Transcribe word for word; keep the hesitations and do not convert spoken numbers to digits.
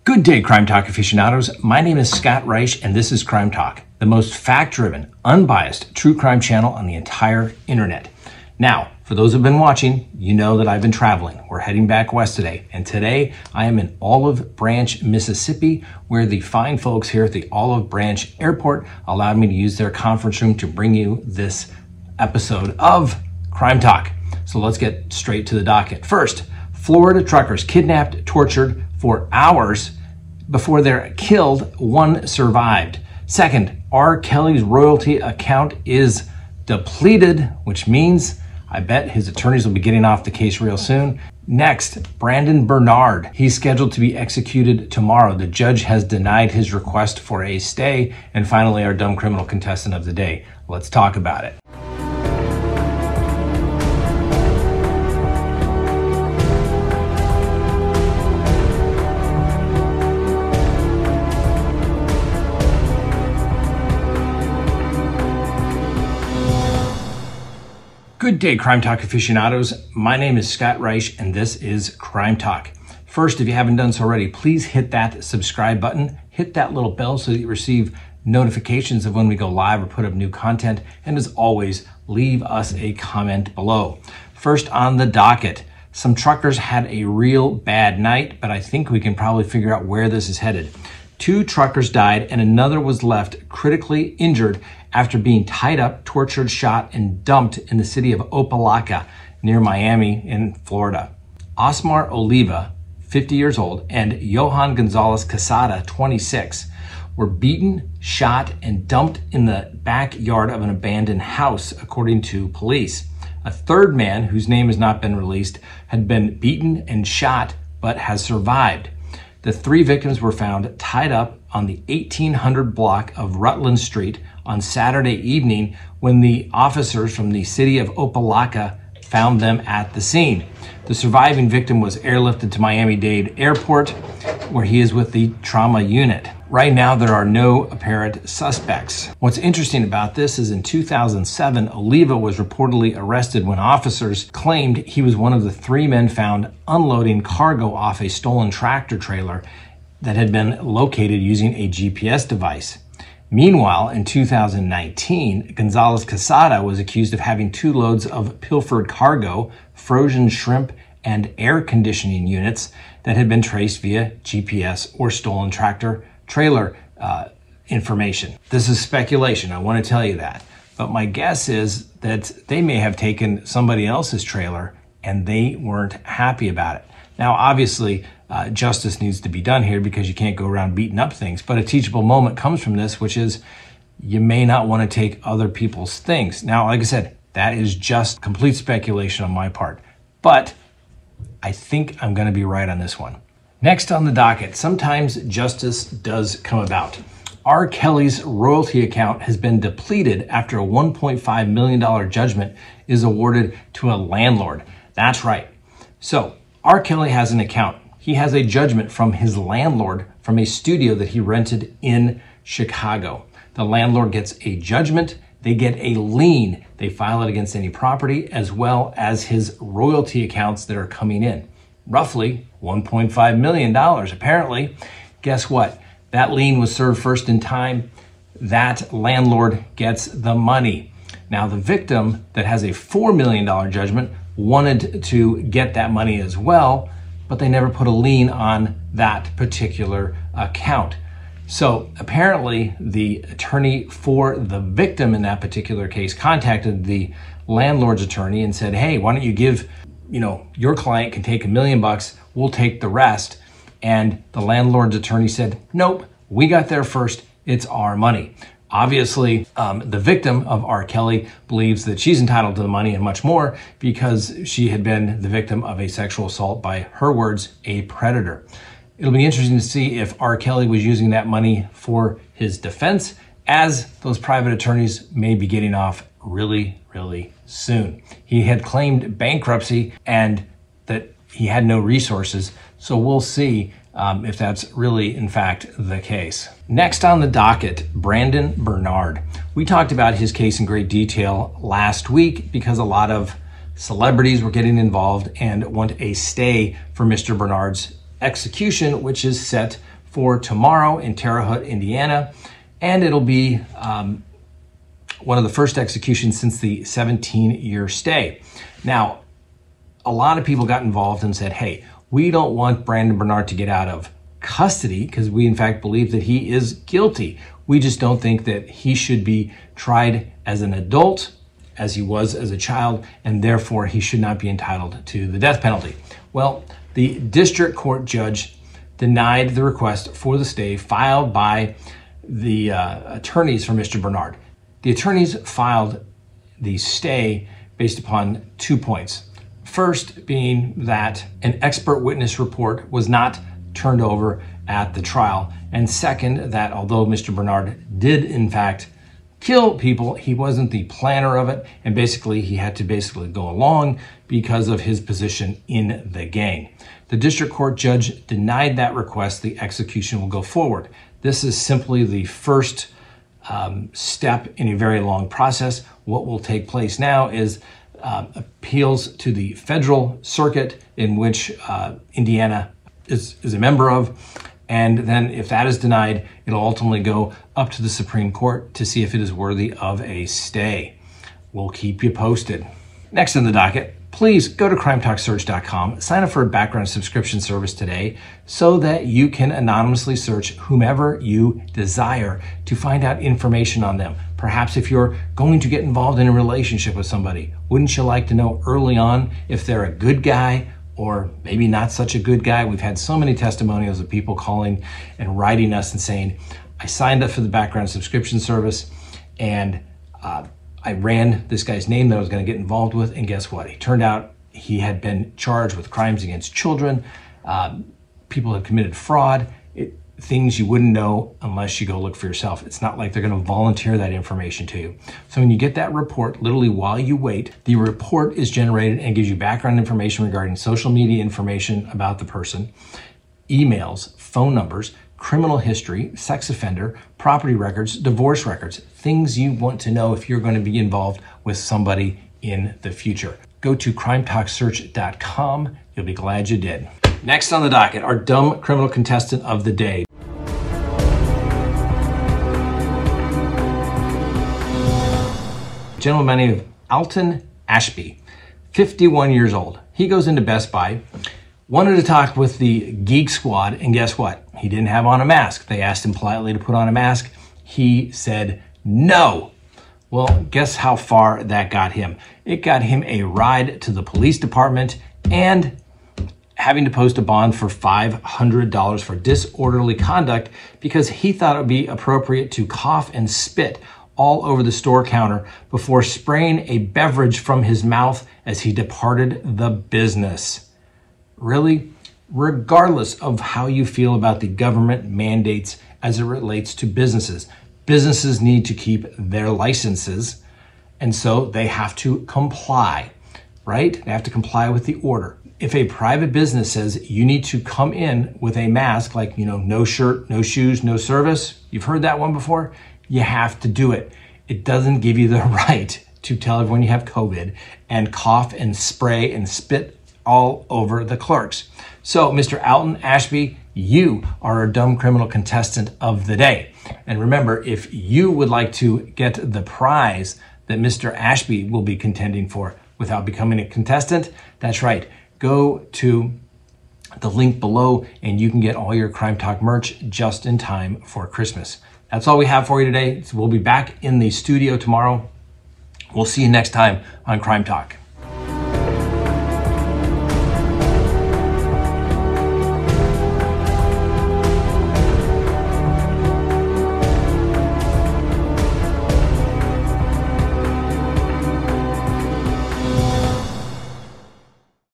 Good day, Crime Talk aficionados. My name is Scott Reich, and this is Crime Talk, the most fact-driven, unbiased true crime channel on the entire internet. Now, for those who've been watching, you know that I've been traveling. We're heading back west today, and today I am in Olive Branch, Mississippi, where the fine folks here at the Olive Branch Airport allowed me to use their conference room to bring you this episode of Crime Talk. So let's get straight to the docket. First, Florida truckers kidnapped, tortured for hours before they're killed. One survived. Second, R. Kelly's royalty account is depleted, which means I bet his attorneys will be getting off the case real soon. Next, Brandon Bernard. He's scheduled to be executed tomorrow. The judge has denied his request for a stay. And finally, our dumb criminal contestant of the day. Let's talk about it. Good day, Crime Talk aficionados. My name is Scott Reich, and this is Crime Talk. First, if you haven't done so already, please hit that subscribe button, hit that little bell so that you receive notifications of when we go live or put up new content, and as always, leave us a comment below. First on the docket, some truckers had a real bad night, but I think we can probably figure out where this is headed. Two truckers died and another was left critically injured after being tied up, tortured, shot, and dumped in the city of Opa-locka near Miami in Florida. Osmar Oliva, fifty years old, and Johan Gonzalez Quesada, twenty-six, were beaten, shot, and dumped in the backyard of an abandoned house, according to police. A third man, whose name has not been released, had been beaten and shot, but has survived. The three victims were found tied up on the eighteen hundred block of Rutland Street on Saturday evening when the officers from the city of Opa-locka found them at the scene. The surviving victim was airlifted to Miami-Dade Airport, where he is with the trauma unit. Right now, there are no apparent suspects. What's interesting about this is in two thousand seven, Oliva was reportedly arrested when officers claimed he was one of the three men found unloading cargo off a stolen tractor trailer that had been located using a G P S device. Meanwhile, in two thousand nineteen, Gonzalez Quesada was accused of having two loads of pilfered cargo, frozen shrimp, and air conditioning units that had been traced via G P S or stolen tractor trailer uh, information. This is speculation, I want to tell you that. But my guess is that they may have taken somebody else's trailer and they weren't happy about it. Now, obviously, uh, justice needs to be done here because you can't go around beating up things. But a teachable moment comes from this, which is you may not want to take other people's things. Now, like I said, that is just complete speculation on my part. But I think I'm going to be right on this one. Next on the docket, sometimes justice does come about. R. Kelly's royalty account has been depleted after a one point five million dollars judgment is awarded to a landlord. That's right. So R. Kelly has an account. He has a judgment from his landlord from a studio that he rented in Chicago. The landlord gets a judgment. They get a lien. They file it against any property as well as his royalty accounts that are coming in. Roughly one point five million dollars. Apparently, guess what? That lien was served first in time. That landlord gets the money. Now, the victim that has a four million dollars judgment wanted to get that money as well, but they never put a lien on that particular account. So apparently, the attorney for the victim in that particular case contacted the landlord's attorney and said, hey, why don't you give you know, your client can take a million bucks, we'll take the rest. And the landlord's attorney said, nope, we got there first, it's our money. Obviously, um, the victim of R. Kelly believes that she's entitled to the money and much more because she had been the victim of a sexual assault by, her words, a predator. It'll be interesting to see if R. Kelly was using that money for his defense, as those private attorneys may be getting off really, really soon. He had claimed bankruptcy and that he had no resources, so we'll see um, if that's really, in fact, the case. Next on the docket, Brandon Bernard. We talked about his case in great detail last week because a lot of celebrities were getting involved and want a stay for Mister Bernard's execution, which is set for tomorrow in Terre Haute, Indiana, and it'll be um, one of the first executions since the seventeen-year stay. Now, a lot of people got involved and said, hey, we don't want Brandon Bernard to get out of custody because we in fact believe that he is guilty. We just don't think that he should be tried as an adult as he was as a child, and therefore he should not be entitled to the death penalty. Well, the district court judge denied the request for the stay filed by the uh, attorneys for Mister Bernard. The attorneys filed the stay based upon two points. First being that an expert witness report was not turned over at the trial. And second, that although Mister Bernard did in fact kill people, he wasn't the planner of it. And basically he had to basically go along because of his position in the gang. The district court judge denied that request. The execution will go forward. This is simply the first um, step in a very long process. What will take place now is uh, appeals to the federal circuit, in which uh, Indiana is, is a member of. And then if that is denied, it'll ultimately go up to the Supreme Court to see if it is worthy of a stay. We'll keep you posted. Next on the docket, please go to crime talk search dot com, sign up for a background subscription service today so that you can anonymously search whomever you desire to find out information on them. Perhaps if you're going to get involved in a relationship with somebody, wouldn't you like to know early on if they're a good guy or maybe not such a good guy? We've had so many testimonials of people calling and writing us and saying, I signed up for the background subscription service and uh, I ran this guy's name that I was going to get involved with, and guess what? It turned out he had been charged with crimes against children. Uh, people had committed fraud, it, things you wouldn't know unless you go look for yourself. It's not like they're going to volunteer that information to you. So when you get that report, literally while you wait, the report is generated and gives you background information regarding social media information about the person, emails, phone numbers, criminal history, sex offender, property records, divorce records, things you want to know if you're going to be involved with somebody in the future. Go to crime talk search dot com. You'll be glad you did. Next on the docket, our dumb criminal contestant of the day. A gentleman by the name of Alton Ashby, fifty-one years old. He goes into Best Buy, wanted to talk with the Geek Squad, and guess what? He didn't have on a mask. They asked him politely to put on a mask. He said no. Well, guess how far that got him? It got him a ride to the police department and having to post a bond for five hundred dollars for disorderly conduct because he thought it would be appropriate to cough and spit all over the store counter before spraying a beverage from his mouth as he departed the business. Really? Regardless of how you feel about the government mandates as it relates to businesses, businesses need to keep their licenses, and so they have to comply, right? They have to comply with the order. If a private business says you need to come in with a mask, like, you know, no shirt, no shoes, no service, you've heard that one before, you have to do it. It doesn't give you the right to tell everyone you have COVID and cough and spray and spit all over the clerks. So, Mister Alton Ashby, you are a dumb criminal contestant of the day. And remember, if you would like to get the prize that Mister Ashby will be contending for without becoming a contestant, that's right. Go to the link below and you can get all your Crime Talk merch just in time for Christmas. That's all we have for you today. So we'll be back in the studio tomorrow. We'll see you next time on Crime Talk.